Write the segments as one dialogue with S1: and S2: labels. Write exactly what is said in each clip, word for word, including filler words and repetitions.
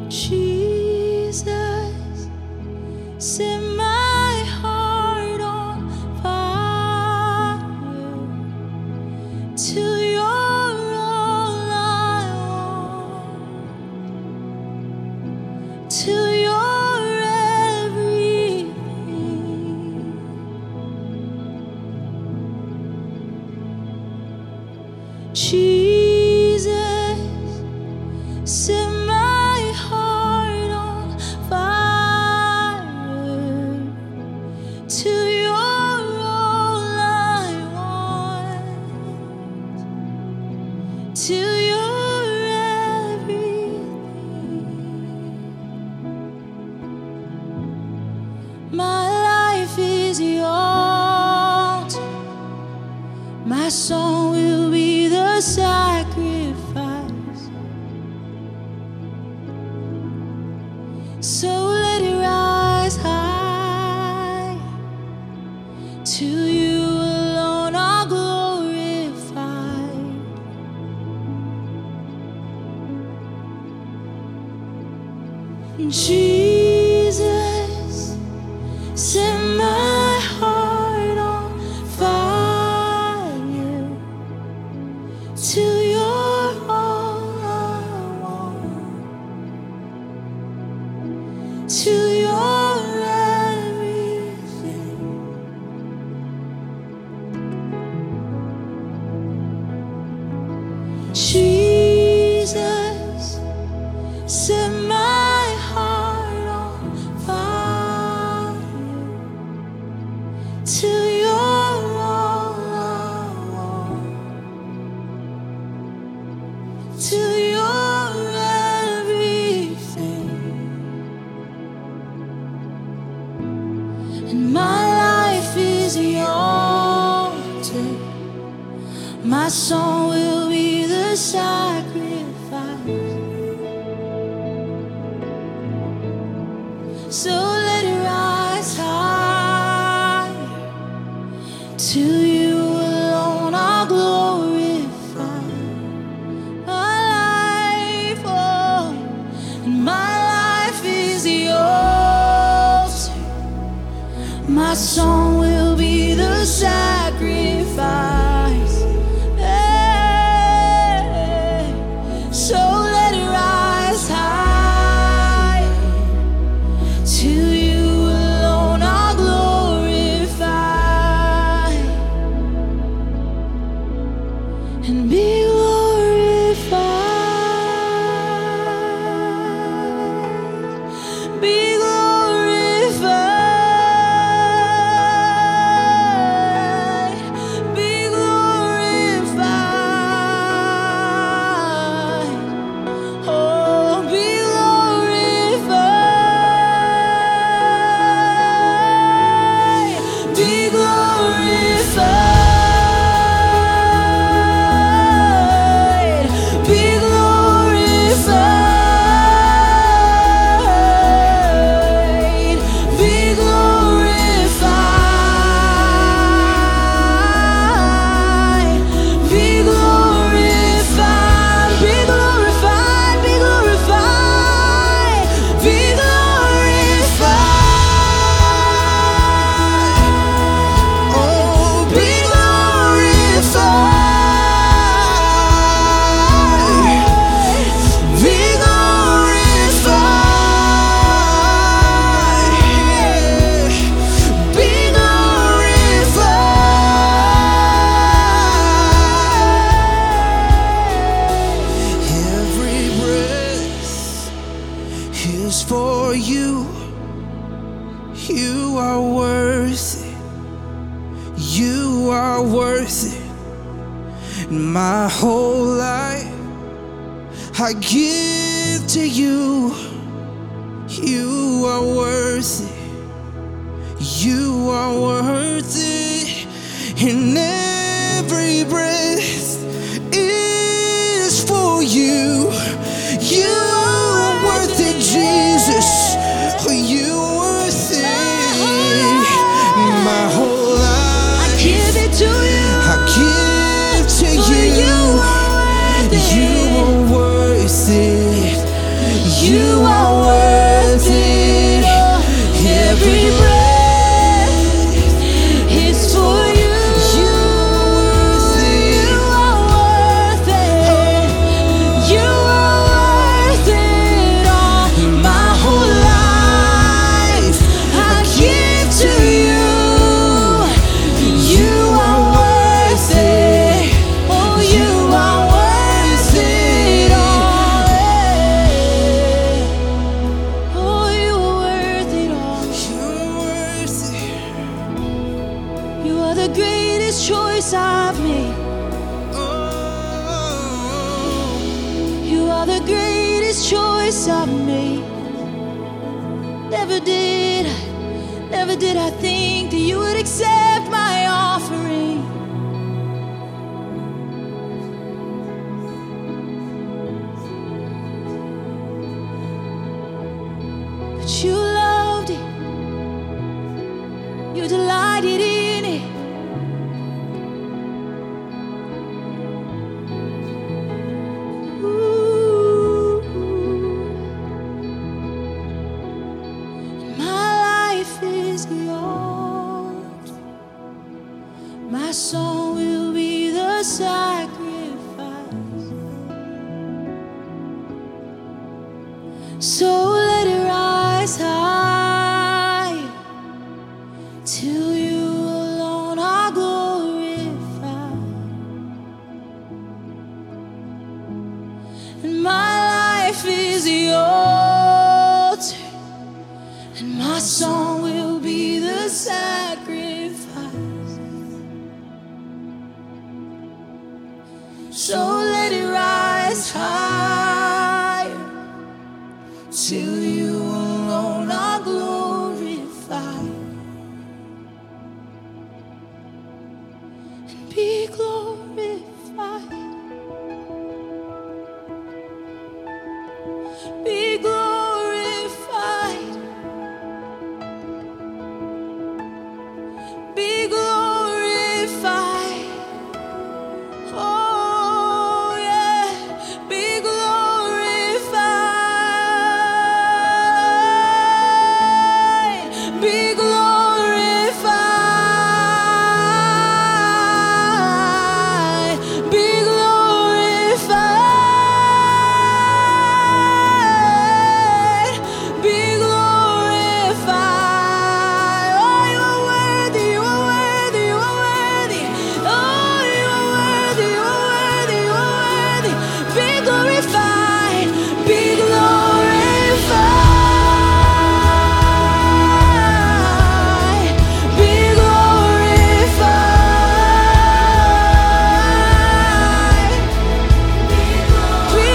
S1: Jesus, set my heart on fire till you're all I want, till you're everything. Jesus, set my heart on fire till you're all I want, till you're everything. My life is your altar. My song will be the sacrifice. So let it rise high, to you alone I'll glorify. Jesus, set my heart on fire till you're all I want, till you're everything. Jesus, set my heart on fire till you're all I want, till you're everything. And my life is your altar. My song will be the sacrifice. So let it rise high, till you alone I'll glorify. My life, oh, and my life is the altar. My song will be the sacrifice. Hey, so let it rise high, till you alone I'll glorify and be glorified, be glorified, be glorified, oh, be glorified, be glorified, be glorified, be glorified, be glorified, be glorified, be glorified, be glorified, oh, be glorified, be glorified, be glorified. Every breath is for you. You are worth it. You are worth it. My whole life I give to you. You are worth it. You are worth it. And every breath is for you. You are worth it, Jesus. You are worth it. My whole life I give it to you. I give to you. You are worth it. You are the greatest choice I've made. Never did I, never did I think that you would accept my offering. But you loved it, you delighted in it. Ooh. My life is yours. My song will be the sacrifice. So let it rise high till you alone are glorified. And my life is the altar, and my song will be the sacrifice. So let it rise higher till you alone are glorified. And be glorified, be glorified, be glorified. Oh yeah, be glorified, be glorified, be glorified, be glorified. Oh, you are worthy, you are worthy, you are worthy. Oh, you are worthy, you are worthy, you are worthy. Be glorified, be glorified, be glorified, be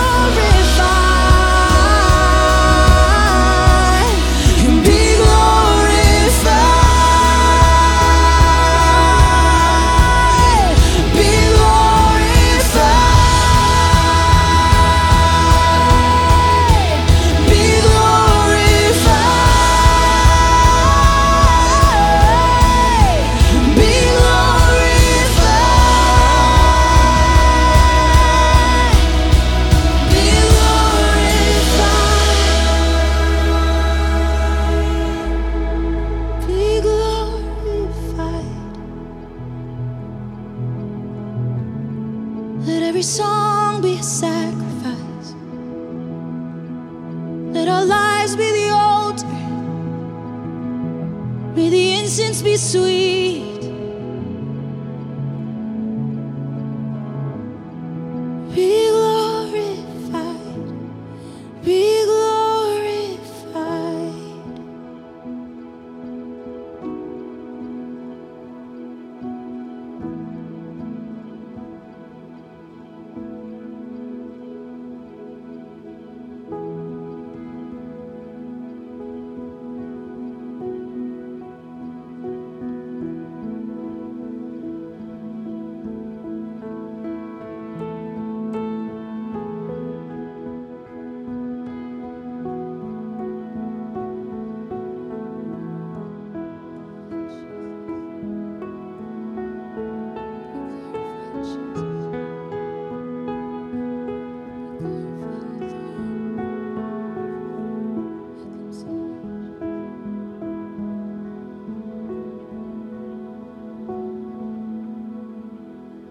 S1: glorified, be glorified, be glorified, be glorified, be glorified, be glorified, be glorified. Let every song be a sacrifice. Let our lives be the altar. May the incense be sweet.